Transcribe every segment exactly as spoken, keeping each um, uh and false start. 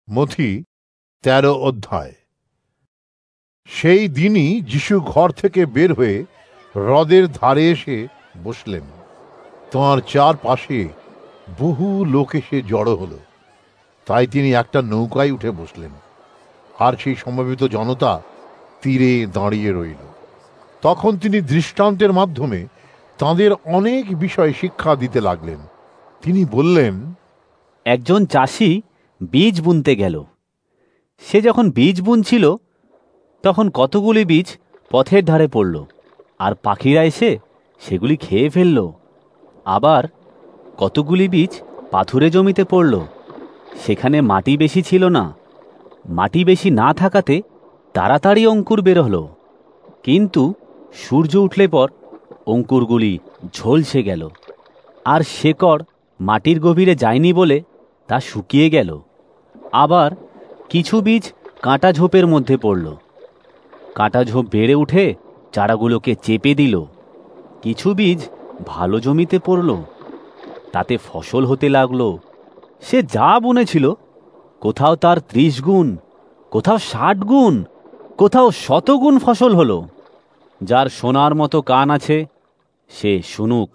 মথি তেরো অধ্যায়। সেই দিনই যিশু ঘর থেকে বের হয়ে হ্রদের ধারে এসে বসলেন। তাঁর চারপাশে বহু লোক এসে জড়ো হলো, তাই তিনি একটা নৌকায় উঠে বসলেন, আর সেই সমবেত জনতা তীরে দাঁড়িয়ে রইল। তখন তিনি দৃষ্টান্তের মাধ্যমে তাঁদের অনেক বিষয় শিক্ষা দিতে লাগলেন। তিনি বললেন, একজন চাষি বীজ বুনতে গেল। সে যখন বীজ বুনছিল তখন কতগুলি বীজ পথের ধারে পড়ল, আর পাখিরা এসে সেগুলি খেয়ে ফেলল। আবার কতগুলি বীজ পাথুরে জমিতে পড়ল, সেখানে মাটি বেশি ছিল না। মাটি বেশি না থাকাতে তাড়াতাড়ি অঙ্কুর বের হলো, কিন্তু সূর্য উঠলে পর অঙ্কুরগুলি ঝলসে গেল, আর শেকড় মাটির গভীরে যায়নি বলে তা শুকিয়ে গেল। আবার কিছু বীজ কাঁটা ঝোপের মধ্যে পড়ল। কাঁটা ঝোপ বেড়ে উঠে চারাগুলোকে চেপে দিল। কিছু বীজ ভালো জমিতে পড়ল, তাতে ফসল হতে লাগলো। সে যা বুনেছিল, কোথাও তার ত্রিশ গুণ, কোথাও ষাট গুণ, কোথাও শতগুণ ফসল হলো। যার শোনার মতো কান আছে সে শুনুক।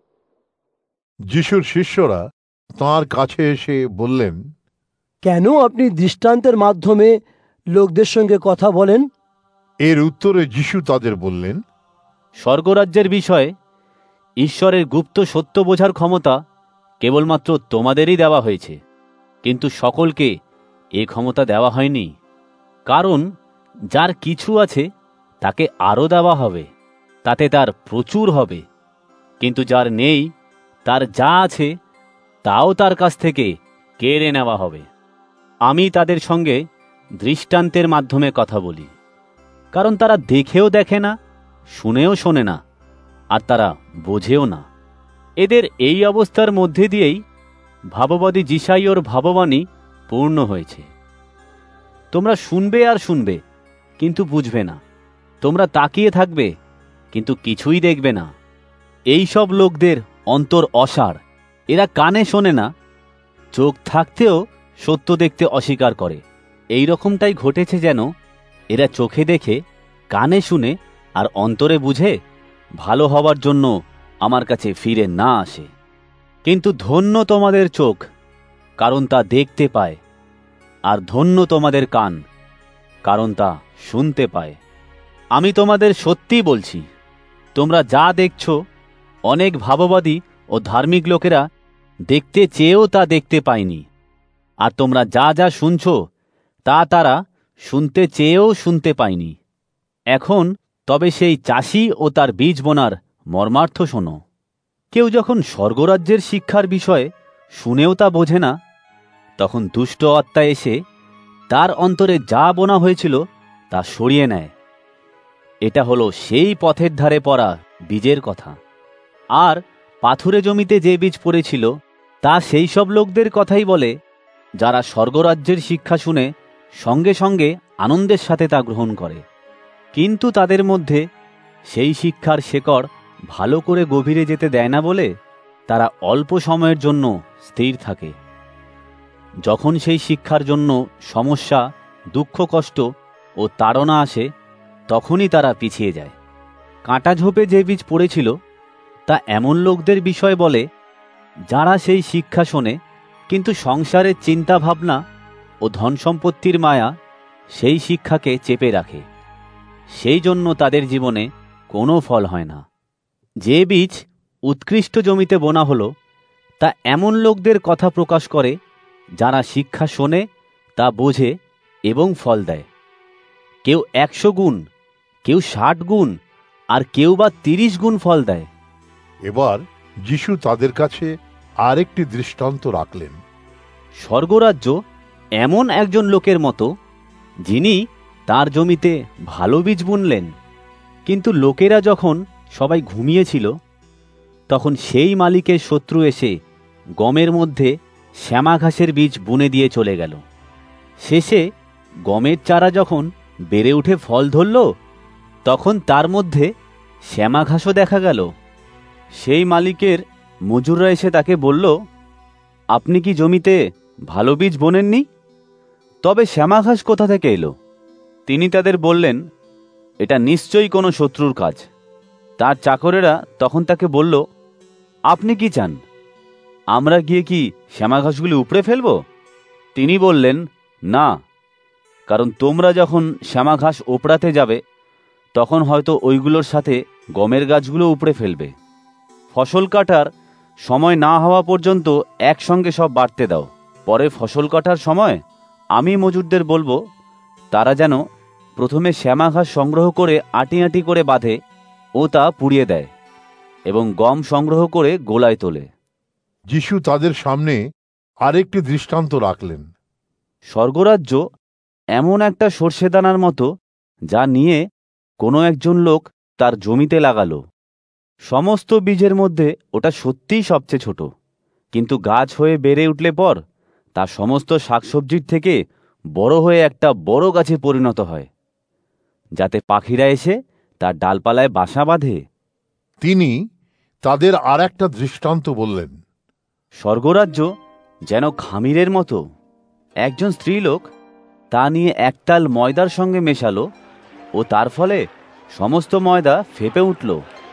যিশুর শিষ্যরা তাঁর কাছে এসে বললেন, কেন আপনি দৃষ্টান্তের মাধ্যমে লোকদের সঙ্গে কথা বলেন? এর উত্তরে যিশু তাদের বললেন, স্বর্গরাজ্যের বিষয়ে ঈশ্বরের গুপ্ত সত্য বোঝার ক্ষমতা কেবলমাত্র তোমাদেরই দেওয়া হয়েছে, কিন্তু সকলকে এ ক্ষমতা দেওয়া হয়নি। কারণ যার কিছু আছে তাকে আরও দেওয়া হবে, তাতে তার প্রচুর হবে। কিন্তু যার নেই, তার যা আছে তাও তার কাছ থেকে কেড়ে নেওয়া হবে। আমি তাদের সঙ্গে দৃষ্টান্তের মাধ্যমে কথা বলি, কারণ তারা দেখেও দেখে না, শুনেও শোনে না, আর তারা বোঝেও না। এদের এই অবস্থার মধ্যে দিয়েই ভাববাদী যিশাইয়র ভাববাণী পূর্ণ হয়েছে। তোমরা শুনবে আর শুনবে, কিন্তু বুঝবে না। তোমরা তাকিয়ে থাকবে, কিন্তু কিছুই দেখবে না। এই সব লোকদের অন্তর অসাড়, এরা কানে শোনে না, চোখ থাকতেও সত্য দেখতে অস্বীকার করে। এই রকমটাই ঘটেছে, যেন এরা চোখে দেখে, কানে শুনে, আর অন্তরে বুঝে ভালো হওয়ার জন্য আমার কাছে ফিরে না আসে। কিন্তু ধন্য তোমাদের চোখ, কারণ তা দেখতে পায়, আর ধন্য তোমাদের কান, কারণ তা শুনতে পায়। আমি তোমাদের সত্যি বলছি, তোমরা যা দেখছ, অনেক ভাববাদী ও ধার্মিক লোকেরা দেখতে চেয়েও তা দেখতে পায়নি। আর তোমরা যা যা শুনছ, তা তারা শুনতে চেয়েও শুনতে পায়নি। এখন তবে সেই চাষি ও তার বীজ বোনার মর্মার্থ শোনো। কেউ যখন স্বর্গরাজ্যের শিক্ষার বিষয়ে শুনেও তা বোঝে না, তখন দুষ্ট আত্মা এসে তার অন্তরে যা বোনা হয়েছিল তা সরিয়ে নেয়। এটা হলো সেই পথের ধারে পড়া বীজের কথা। আর পাথুরে জমিতে যে বীজ পড়েছিল, তা সেই সব লোকদের কথাই বলে, যারা স্বর্গরাজ্যের শিক্ষা শুনে সঙ্গে সঙ্গে আনন্দের সাথে তা গ্রহণ করে। কিন্তু তাদের মধ্যে সেই শিক্ষার শেকড় ভালো করে গভীরে যেতে দেয় না বলে তারা অল্প সময়ের জন্য স্থির থাকে। যখন সেই শিক্ষার জন্য সমস্যা, দুঃখ, কষ্ট ও তাড়না আসে, তখনই তারা পিছিয়ে যায়। কাঁটা ঝোপে যে বীজ পড়েছিল, তা এমন লোকদের বিষয় বলে, যারা সেই শিক্ষা শোনে, কিন্তু সংসারের চিন্তা ভাবনা ও ধন সম্পত্তির মায়া সেই শিক্ষাকে চেপে রাখে। সেই জন্য তাদের জীবনে কোনো ফল হয় না। যে বীজ উৎকৃষ্ট জমিতে বোনা হলো, তা এমন লোকদের কথা প্রকাশ করে, যারা শিক্ষা শোনে, তা বোঝে এবং ফল দেয়। কেউ একশো গুণ, কেউ ষাট গুণ, আর কেউ বা তিরিশ গুণ ফল দেয়। এবার যিশু তাদের কাছে আরেকটি দৃষ্টান্ত রাখলেন। স্বর্গরাজ্য এমন একজন লোকের মতো, যিনি তার জমিতে ভালো বীজ বুনলেন। কিন্তু লোকেরা যখন সবাই ঘুমিয়েছিল, তখন সেই মালিকের শত্রু এসে গমের মধ্যে শ্যামা ঘাসের বীজ বুনে দিয়ে চলে গেল। শেষে গমের চারা যখন বেড়ে উঠে ফল ধরল, তখন তার মধ্যে শ্যামা ঘাসও দেখা গেল। সেই মালিকের মজুররা এসে তাকে বলল, আপনি কি জমিতে ভালো বীজ বোনেননি? তবে শ্যামাঘাস কোথা থেকে এলো? তিনি তাদের বললেন, এটা নিশ্চয়ই কোনো শত্রুর কাজ। তার চাকরেরা তখন তাকে বলল, আপনি কি চান? আমরা গিয়ে কি শ্যামাঘাসগুলি উপড়ে ফেলব? তিনি বললেন, না, কারণ তোমরা যখন শ্যামাঘাস ওপড়াতে যাবে তখন হয়তো ওইগুলোর সাথে গমের গাছগুলো উপড়ে ফেলবে। ফসল কাটার সময় না হওয়া পর্যন্ত একসঙ্গে সব বাড়তে দাও। পরে ফসল কাটার সময় আমি মজুরদের বলবো, তারা যেন প্রথমে শ্যামাঘাস সংগ্রহ করে আঁটি আঁটি করে বাঁধে ও তা পুড়িয়ে দেয় এবং গম সংগ্রহ করে গোলায় তোলে। যিশু তাদের সামনে আরেকটি দৃষ্টান্ত রাখলেন। স্বর্গরাজ্য এমন একটা সর্ষে দানার মতো, যা নিয়ে কোনো একজন লোক তার জমিতে লাগালো। সমস্ত বীজের মধ্যে ওটা সত্যিই সবচেয়ে ছোট, কিন্তু গাছ হয়ে বেড়ে উঠলে পর তা সমস্ত শাকসবজির থেকে বড় হয়ে একটা বড় গাছে পরিণত হয়, যাতে পাখিরা এসে তার ডালপালায় বাসা বাঁধে। তিনি তাদের আর একটা দৃষ্টান্ত বললেন। স্বর্গরাজ্য যেন খামিরের মতো। একজন স্ত্রীলোক তা নিয়ে একতাল ময়দার সঙ্গে মেশালো ও তার ফলে সমস্ত ময়দা ফেঁপে উঠল।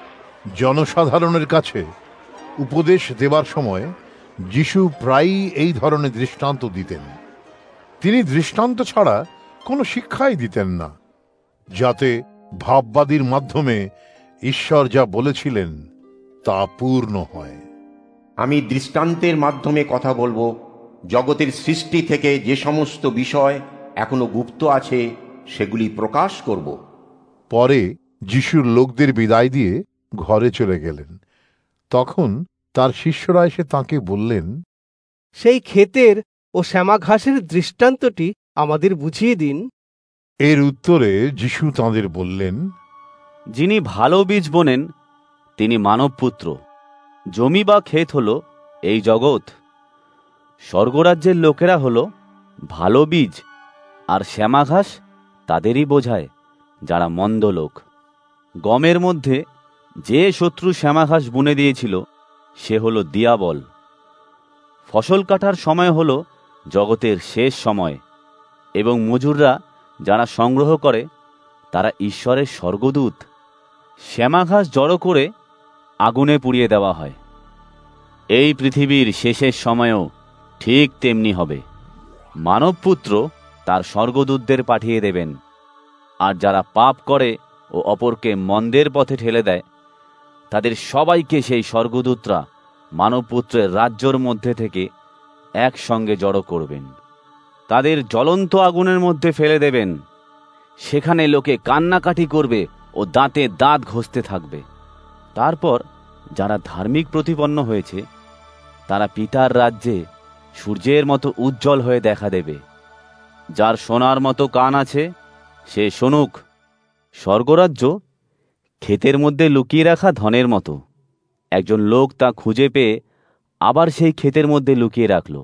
জনসাধারণের কাছে উপদেশ দেবার সময় যিশু প্রায়ই এই ধরনের দৃষ্টান্ত দিতেন। তিনি দৃষ্টান্ত ছাড়া কোনো শিক্ষাই দিতেন না, যাতে ভাববাদীর মাধ্যমে ঈশ্বর যা বলেছিলেন তা পূর্ণ হয়। আমি দৃষ্টান্তের মাধ্যমে কথা বলবো, জগতের সৃষ্টি থেকে যে সমস্ত বিষয় এখনো গুপ্ত আছে সেগুলি প্রকাশ করব। পরে যিশুর লোকদের বিদায় দিয়ে ঘরে চলে গেলেন। তখন তার শিষ্যরা এসে তাঁকে বললেন, সেই ক্ষেতের ও শ্যামা ঘাসের দৃষ্টান্তটি আমাদের বুঝিয়ে দিন। এর উত্তরে যিশু তাঁদের বললেন, যিনি ভালো বীজ বোনেন তিনি মানবপুত্র। জমি বা ক্ষেত হল এই জগৎ। স্বর্গরাজ্যের লোকেরা হল ভালো বীজ, আর শ্যামাঘাস তাদেরই বোঝায় যারা মন্দ লোক। গমের মধ্যে যে শত্রু শ্যামাঘাস বুনে দিয়েছিল সে হল দিয়াবল। ফসল কাটার সময় হল জগতের শেষ সময়, এবং মজুররা যারা সংগ্রহ করে তারা ঈশ্বরের স্বর্গদূত। শ্যামাঘাস জড়ো করে আগুনে পুড়িয়ে দেওয়া হয়। এই পৃথিবীর শেষের সময়ও ঠিক তেমনি হবে। মানবপুত্র তার স্বর্গদূতদের পাঠিয়ে দেবেন, আর যারা পাপ করে ও অপরকে মন্দের পথে ঠেলে দেয় তাদের সবাইকে সেই স্বর্গদূতরা মানবপুত্রের রাজ্যর মধ্যে থেকে একসঙ্গে জড়ো করবেন। তাদের জ্বলন্ত আগুনের মধ্যে ফেলে দেবেন। সেখানে লোকে কান্নাকাটি করবে ও দাঁতে দাঁত ঘষতে থাকবে। তারপর যারা ধার্মিক প্রতিপন্ন হয়েছে তারা পিতার রাজ্যে সূর্যের মতো উজ্জ্বল হয়ে দেখা দেবে। যার শোনার মতো কান আছে সে শুনুক। স্বর্গরাজ্য ক্ষেতের মধ্যে লুকিয়ে রাখা ধনের মতো। একজন লোক তা খুঁজে পেয়ে আবার সেই ক্ষেতের মধ্যে লুকিয়ে রাখল।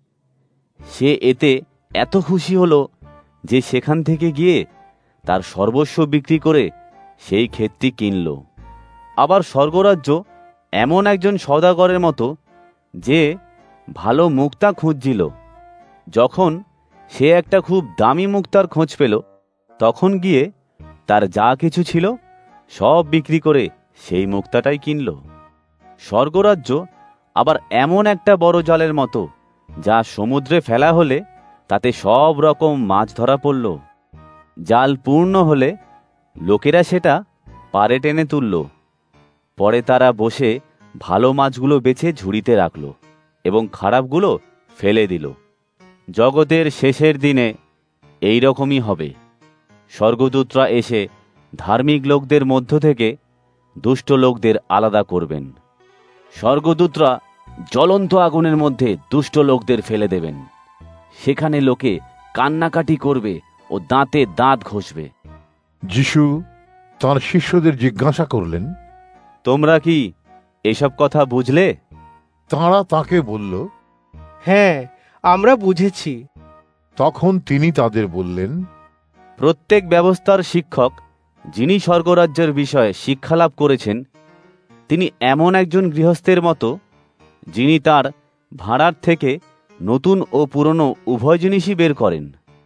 সে এতে এত খুশি হল যে সেখান থেকে গিয়ে তার সর্বস্ব বিক্রি করে সেই ক্ষেতটি কিনল। আবার স্বর্গরাজ্য এমন একজন সওদাগরের মতো যে ভালো মুক্তা খুঁজছিল। যখন সে একটা খুব দামি মুক্তার খোঁজ পেল, তখন গিয়ে তার যা কিছু ছিল সব বিক্রি করে সেই মুক্তাটাই কিনল। স্বর্গরাজ্য আবার এমন একটা বড় জালের মতো যা সমুদ্রে ফেলা হলে তাতে সব রকম মাছ ধরা পড়ল। জাল পূর্ণ হলে লোকেরা সেটা পাড়ে টেনে তুলল। পরে তারা বসে ভালো মাছগুলো বেছে ঝুড়িতে রাখল এবং খারাপগুলো ফেলে দিল। জগতের শেষের দিনে এই রকমই হবে। স্বর্গদূতরা এসে ধার্মিক লোকদের মধ্য থেকে দুষ্ট লোকদের আলাদা করবেন। স্বর্গদূতরা জ্বলন্ত আগুনের মধ্যে দুষ্ট লোকদের ফেলে দেবেন। সেখানে লোকে কান্নাকাটি করবে ও দাঁতে দাঁত ঘষবে। যিশু তাঁর শিষ্যদের জিজ্ঞাসা করলেন, তোমরা কি এসব কথা বুঝলে? তাঁরা তাকে বলল, হ্যাঁ, আমরা বুঝেছি। তখন তিনি তাদের বললেন, প্রত্যেক ব্যবস্থার শিক্ষক যিনি স্বর্গরাজ্যের বিষয়ে শিক্ষালাভ করেছেন তিনি এমন একজন গৃহস্থের মতো যিনি তার ভাঁড়ার থেকে নতুন ও পুরনো উভয় জিনিসই বের করেন।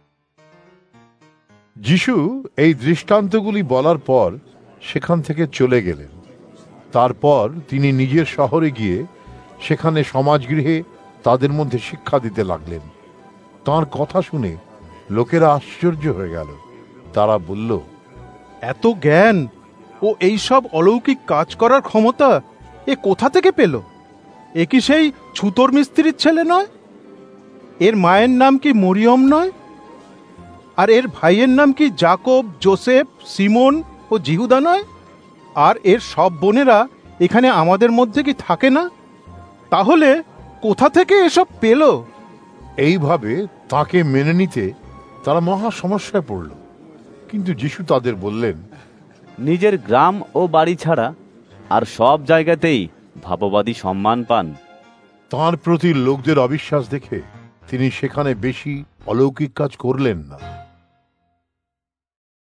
যিশু এই দৃষ্টান্তগুলি বলার পর সেখান থেকে চলে গেলেন। তারপর তিনি নিজের শহরে গিয়ে সেখানে সমাজগৃহে তাদের মধ্যে শিক্ষা দিতে লাগলেন। তাঁর কথা শুনে লোকেরা আশ্চর্য হয়ে গেল। তারা বলল, এত জ্ঞান ও এইসব অলৌকিক কাজ করার ক্ষমতা এ কোথা থেকে পেল? এ কি সেই ছুতোর মিস্ত্রির ছেলে নয়? এর মায়ের নাম কি মরিয়ম নয়? আর এর ভাইয়ের নাম কি যাকব, যোসেফ, সিমন ও জিহুদা নয়? আর এর সব বোনেরা এখানে আমাদের মধ্যে কি থাকে না? তাহলে কোথা থেকে এসব পেল? এইভাবে তাকে মেনে নিতে তারা মহা সমস্যায় পড়ল। কিন্তু যিশু তাদের বললেন, নিজের গ্রাম ও বাড়ি ছাড়া আর সব জায়গাতেই ভাববাদী সম্মান পান। তাঁর প্রতি লোকদের অবিশ্বাস দেখে তিনি সেখানে বেশি অলৌকিক কাজ করলেন না।